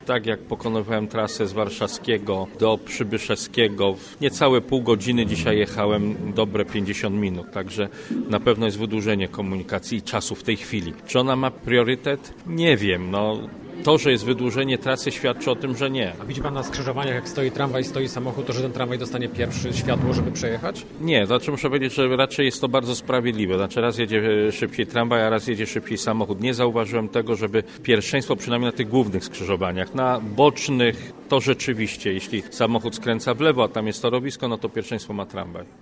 Tak jak pokonywałem trasę z Warszawskiego do Przybyszewskiego, w niecałe pół godziny dzisiaj jechałem dobre 50 minut, także na pewno jest wydłużenie komunikacji i czasu w tej chwili. Czy ona ma priorytet? Nie wiem, To, że jest wydłużenie trasy, świadczy o tym, że nie. A widzi pan na skrzyżowaniach, jak stoi tramwaj, stoi samochód, to że ten tramwaj dostanie pierwszy światło, żeby przejechać? Nie, muszę powiedzieć, że raczej jest to bardzo sprawiedliwe. Raz jedzie szybciej tramwaj, a raz jedzie szybciej samochód. Nie zauważyłem tego, żeby pierwszeństwo, przynajmniej na tych głównych skrzyżowaniach. Na bocznych to rzeczywiście, jeśli samochód skręca w lewo, a tam jest torowisko, to pierwszeństwo ma tramwaj.